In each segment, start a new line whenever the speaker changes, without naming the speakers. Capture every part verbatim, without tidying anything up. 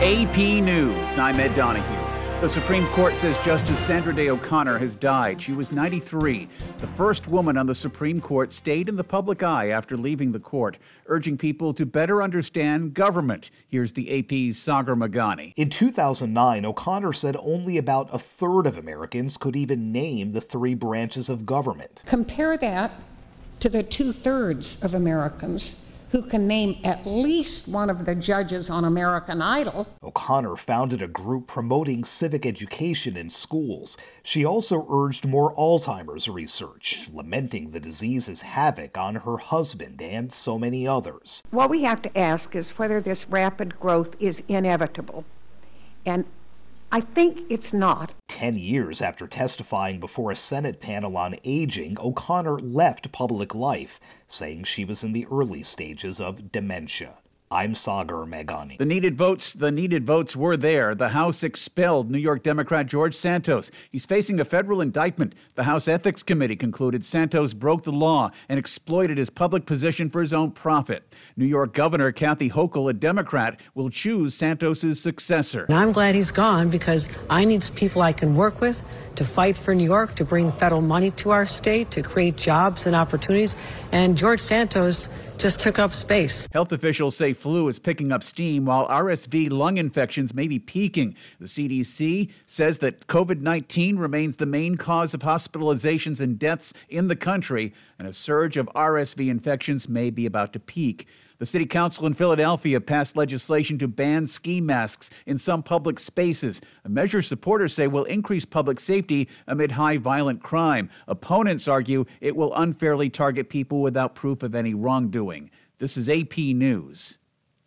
A P News, I'm Ed Donahue. The Supreme Court says Justice Sandra Day O'Connor has died. She was ninety-three. The first woman on the Supreme Court stayed in the public eye after leaving the court, urging people to better understand government. Here's the A P's Sagar Meghani.
In two thousand nine, O'Connor said only about a third of Americans could even name the three branches of government.
Compare that to the two-thirds of Americans who can name at least one of the judges on American Idol.
O'Connor founded a group promoting civic education in schools. She also urged more Alzheimer's research, lamenting the disease's havoc on her husband and so many others.
What we have to ask is whether this rapid growth is inevitable. And I think it's not.
Ten years after testifying before a Senate panel on aging, O'Connor left public life, saying she was in the early stages of dementia. I'm Sagar Meghani.
The needed votes, the needed votes were there. The House expelled New York Democrat George Santos. He's facing a federal indictment. The House Ethics Committee concluded Santos broke the law and exploited his public position for his own profit. New York Governor Kathy Hochul, a Democrat, will choose Santos's successor.
And I'm glad he's gone because I need people I can work with to fight for New York, to bring federal money to our state, to create jobs and opportunities. And George Santos just took up space.
Health officials say flu is picking up steam while R S V lung infections may be peaking. The C D C says that COVID nineteen remains the main cause of hospitalizations and deaths in the country, and a surge of R S V infections may be about to peak. The City Council in Philadelphia passed legislation to ban ski masks in some public spaces, a measure supporters say will increase public safety amid high violent crime. Opponents argue it will unfairly target people without proof of any wrongdoing. This is A P News.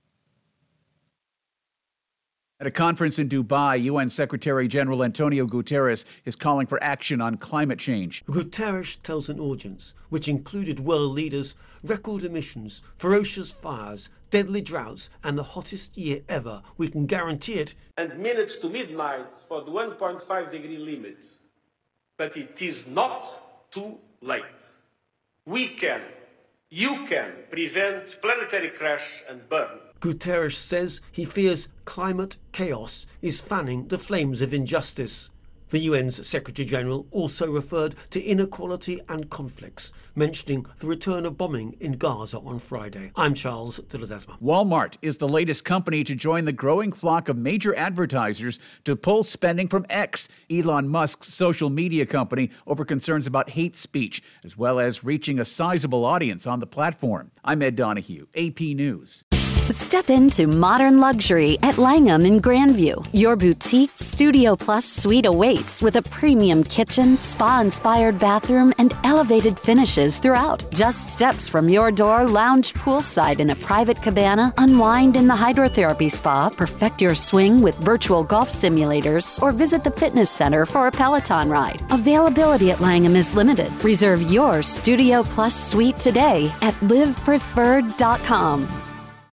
At a conference in Dubai, U N Secretary General Antonio Guterres is calling for action on climate change.
Guterres tells an audience, which included world leaders, record emissions, ferocious fires, deadly droughts, and the hottest year ever. We can guarantee it.
And minutes to midnight for the one point five degree limit. But it is not too late. We can, you can prevent planetary crash and burn.
Guterres says he fears climate chaos is fanning the flames of injustice. The U N's Secretary-General also referred to inequality and conflicts, mentioning the return of bombing in Gaza on Friday. I'm Charles de Ledesma.
Walmart is the latest company to join the growing flock of major advertisers to pull spending from X, Elon Musk's social media company, over concerns about hate speech, as well as reaching a sizable audience on the platform. I'm Ed Donahue, A P News.
Step into modern luxury at Langham in Grandview. Your boutique Studio Plus suite awaits with a premium kitchen, spa-inspired bathroom, and elevated finishes throughout. Just steps from your door, lounge poolside in a private cabana, unwind in the hydrotherapy spa, perfect your swing with virtual golf simulators, or visit the fitness center for a Peloton ride. Availability at Langham is limited. Reserve your Studio Plus suite today at live preferred dot com.